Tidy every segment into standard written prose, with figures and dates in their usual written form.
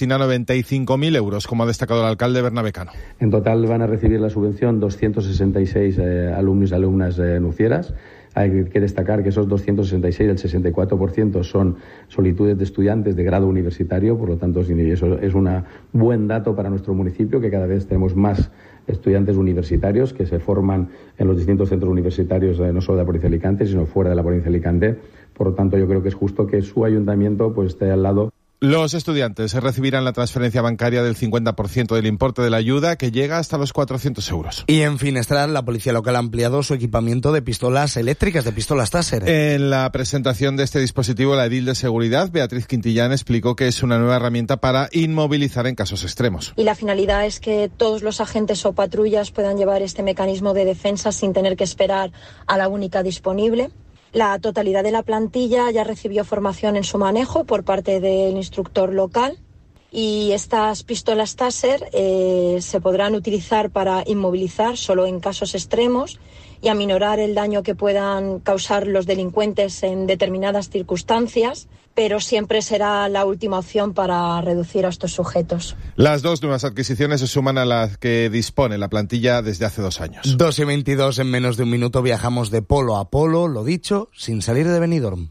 destina 95.000 euros, como ha destacado el alcalde Bernabé Cano. En total van a recibir la subvención 266 alumnos y alumnas nucieras. Hay que destacar que esos 266, el 64% son solicitudes de estudiantes de grado universitario, por lo tanto eso es un buen dato para nuestro municipio, que cada vez tenemos más estudiantes universitarios que se forman en los distintos centros universitarios, no solo de la provincia de Alicante, sino fuera de la provincia de Alicante. Por lo tanto, yo creo que es justo que su ayuntamiento esté al lado. Los estudiantes recibirán la transferencia bancaria del 50% del importe de la ayuda, que llega hasta los 400 euros. Y en Finestrat, la policía local ha ampliado su equipamiento de pistolas eléctricas, de pistolas Taser. En la presentación de este dispositivo, la edil de seguridad, Beatriz Quintillán, explicó que es una nueva herramienta para inmovilizar en casos extremos. Y la finalidad es que todos los agentes o patrullas puedan llevar este mecanismo de defensa sin tener que esperar a la única disponible. La totalidad de la plantilla ya recibió formación en su manejo por parte del instructor local y estas pistolas Taser se podrán utilizar para inmovilizar solo en casos extremos y aminorar el daño que puedan causar los delincuentes en determinadas circunstancias, pero siempre será la última opción para reducir a estos sujetos. Las dos nuevas adquisiciones se suman a las que dispone la plantilla desde hace 2 años. 2:22, en menos de un minuto viajamos de polo a polo, lo dicho, sin salir de Benidorm.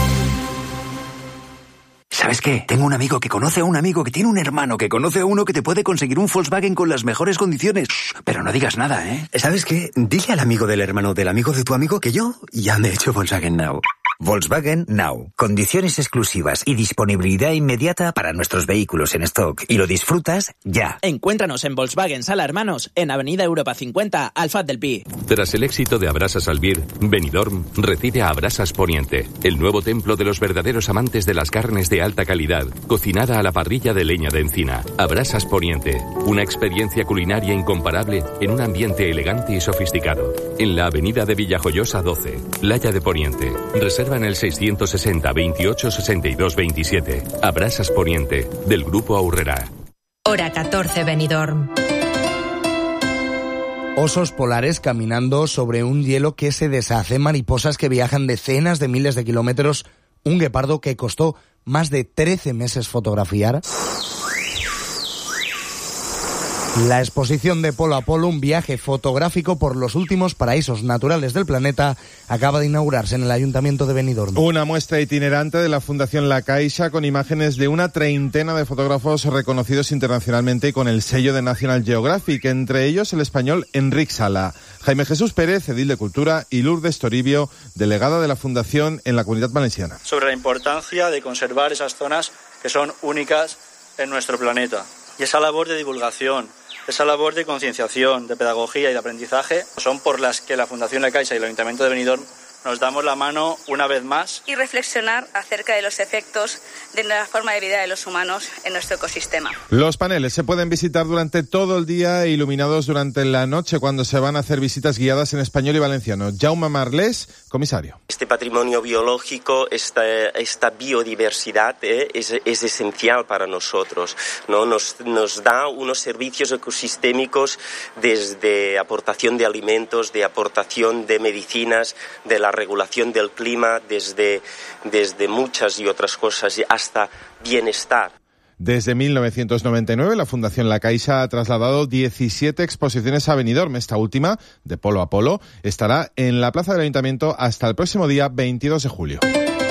¿Sabes qué? Tengo un amigo que conoce a un amigo que tiene un hermano que conoce a uno que te puede conseguir un Volkswagen con las mejores condiciones. Pero no digas nada, ¿eh? ¿Sabes qué? Dile al amigo del hermano del amigo de tu amigo que yo ya me he hecho Volkswagen Now. Volkswagen Now. Condiciones exclusivas y disponibilidad inmediata para nuestros vehículos en stock. Y lo disfrutas ya. Encuéntranos en Volkswagen Sala Hermanos, en Avenida Europa 50, Alfat del Pi. Tras el éxito de Abrasas Albir, Benidorm recibe a Abrasas Poniente, el nuevo templo de los verdaderos amantes de las carnes de alta calidad, cocinada a la parrilla de leña de encina. Abrasas Poniente, una experiencia culinaria incomparable en un ambiente elegante y sofisticado. En la avenida de Villajoyosa 12, Playa de Poniente. Reserva en el 660 28 62 27. Abrasas Poniente, del Grupo Aurrera. Hora 14, Benidorm. Osos polares caminando sobre un hielo que se deshace, mariposas que viajan decenas de miles de kilómetros, un guepardo que costó más de 13 meses fotografiar. La exposición de Polo a Polo, un viaje fotográfico por los últimos paraísos naturales del planeta, acaba de inaugurarse en el Ayuntamiento de Benidorm. Una muestra itinerante de la Fundación La Caixa con imágenes de una treintena de fotógrafos reconocidos internacionalmente y con el sello de National Geographic, entre ellos el español Enric Sala, Jaime Jesús Pérez, edil de Cultura, y Lourdes Toribio, delegada de la Fundación en la Comunidad Valenciana. Sobre la importancia de conservar esas zonas que son únicas en nuestro planeta. Y esa labor de divulgación, esa labor de concienciación, de pedagogía y de aprendizaje son por las que la Fundación La Caixa y el Ayuntamiento de Benidorm nos damos la mano una vez más. Y reflexionar acerca de los efectos de la forma de vida de los humanos en nuestro ecosistema. Los paneles se pueden visitar durante todo el día e iluminados durante la noche cuando se van a hacer visitas guiadas en español y valenciano. Jaume Marlés, comisario. Este patrimonio biológico, esta biodiversidad es esencial para nosotros, ¿no? Nos da unos servicios ecosistémicos desde aportación de alimentos, de aportación de medicinas, de la regulación del clima, desde muchas y otras cosas hasta bienestar. Desde 1999, la Fundación La Caixa ha trasladado 17 exposiciones a Benidorm. Esta última, de Polo a Polo, estará en la Plaza del Ayuntamiento hasta el próximo día 22 de julio.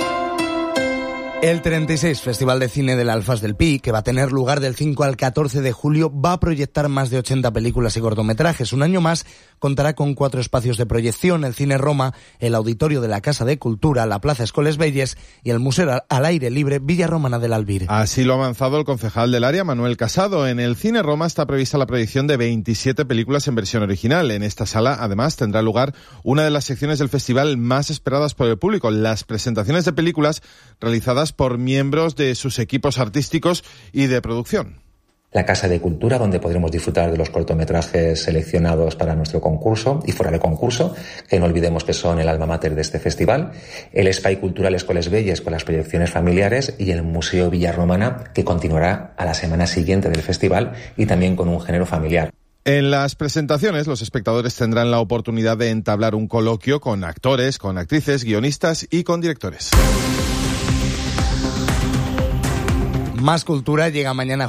El 36 Festival de Cine del Alfaz del Pi, que va a tener lugar del 5 al 14 de julio, va a proyectar más de 80 películas y cortometrajes. Un año más contará con 4 espacios de proyección: el Cine Roma, el Auditorio de la Casa de Cultura, la Plaza Escoles Belles y el Museo al Aire Libre Villa Romana del Albir. Así lo ha avanzado el concejal del área, Manuel Casado. En el Cine Roma está prevista la proyección de 27 películas en versión original. En esta sala, además, tendrá lugar una de las secciones del festival más esperadas por el público: las presentaciones de películas realizadas por miembros de sus equipos artísticos y de producción. La Casa de Cultura, donde podremos disfrutar de los cortometrajes seleccionados para nuestro concurso y fuera de concurso, que no olvidemos que son el alma mater de este festival. El Espai Cultural Escoles Belles con las proyecciones familiares y el Museo Villarromana, que continuará a la semana siguiente del festival y también con un género familiar. En las presentaciones, los espectadores tendrán la oportunidad de entablar un coloquio con actores, con actrices, guionistas y con directores. Más Cultura llega mañana